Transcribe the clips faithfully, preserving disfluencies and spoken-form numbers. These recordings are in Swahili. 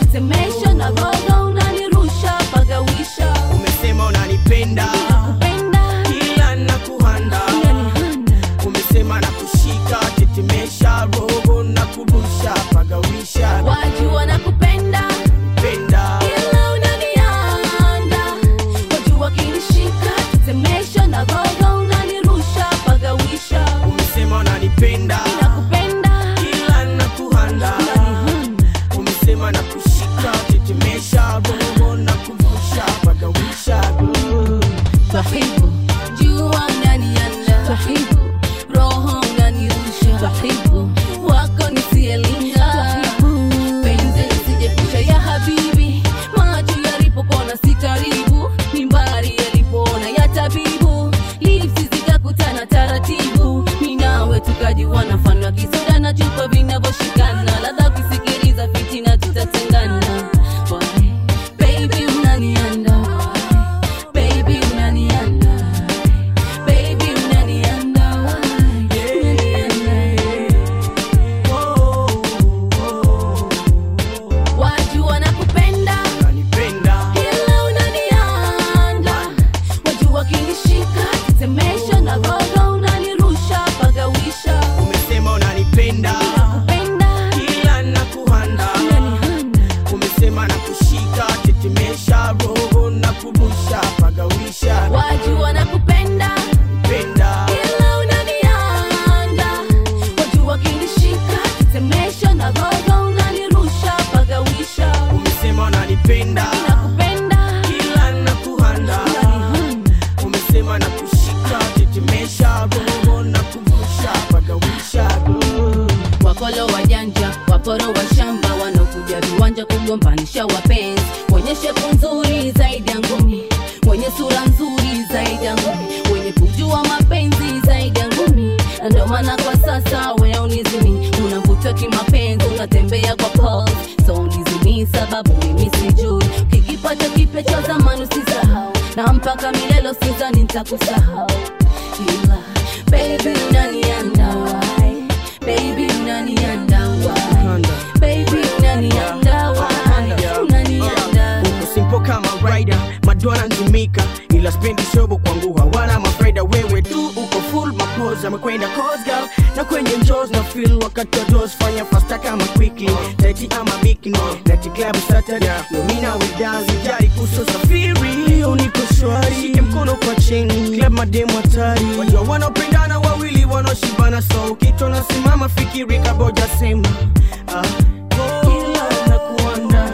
tetemesha na roho unanirusha pagawisha. Umesema unanipenda, nakupenda, ila nakuhanda. Umesema nakushika, tetemesha roho nakurusha pagawisha. Wajua nakupenda, penda, ila unanihanda. Wajua kinishika, tetemesha na roho unanirusha pagawisha. Umesema unanipenda, nakupenda, ila nakuhanda. Umesema nakushika, tetemesha roho nakurusha pagawisha. Twahibu, jua unanihanda. Twahibu, roho unanirusha. Twahibu, wako nisielinga. Penzi nisijepusha ya habibi. Macho yalipopona si karibu, mimbari yalipona ya tabibu. Lipsi zikakutana taratibu, minawe tukajiwana mfano wa kisoda na chupa vinavyoshikana. Ladha kusikiliza fitina tutatengana. Why? Baby unanihanda. Baby unanihanda. Baby unanihanda. Wajua nakupenda, Unanipenda, ila unanihanda. Wajua kinishika, tetemesha na roho unanirusha pagawisha. umesema unanipenda, Nakupenda, ila nakuhanda. unanihanda. Umesema nakushika, tetemesha roho nakurusha pagawisha. Wajua nakupenda, Penda, ila unanihanda. Wajua kinishika, tetemesha na roho unanirusha pagawisha. umesema unanipenda, Nakupenda, ila nakuhanda. unanihanda. Umesema nakushika, tetemesha roho nakurusha pagawisha. Wakolo wajanja, waporo wa shamba, wanokuja viwanja kugombanisha wapenzi. Wenye shepu nzuri zaidi ya ngumi, wenye sura nzuri zaidi ya ngumi, wenye kujua mapenzi zaidi ya ngumi. Na ndo maana kwa sasa wewe unizimi, unavutwa kimapenzi, unatembea kwa pulse. So unizimi sababu mimi sijui, kikipata kipe cha zamani usisahau, na mpaka milele sidhani nitakusahau. Ila baby unanihanda, why? Baby unanihanda, why? Baby unanihanda, why? Unanihanda. Uko simple kama rider, madwana nzimika, ila spendi shobo kwangu hawana mafaida. Wewe tu uko full mapoza, amekwenda cause girl, na kwenye njoz na feel wakati wa dose. Fanya faster kama quickly, tighty ama bikini, night club Saturday, no mina we dance, jari kuso safiri. Uniko shwari, shike mkono kwa chini, club mademu hatari. Wajua wanopendana wawili wanoshibana, so kitu nasimama fikiri kaboja sema. Ah, ila nakuanda,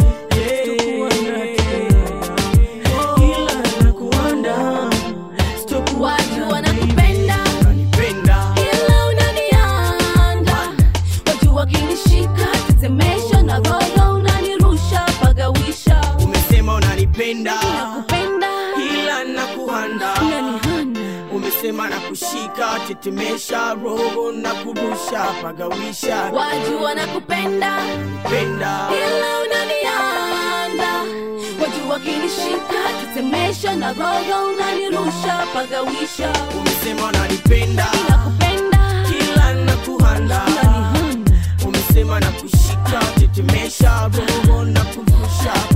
Wajua nakupenda, unanipenda, ila unanihanda. Wajua kinishika, tetemesha na roho unanirusha pagawisha. umesema unanipenda, Nakupenda, ila nakuhanda. unanihanda. Umesema nakushika, tetemesha roho nakurusha pagawisha. Wajua nakupenda, Penda, ila unanihanda. Wajua kinishika, tetemesha na roho unanirusha pagawisha. umesema unanipenda, Nakupenda, ila nakuhanda. unanihanda. Umesema nakushika, tetemesha roho nakurusha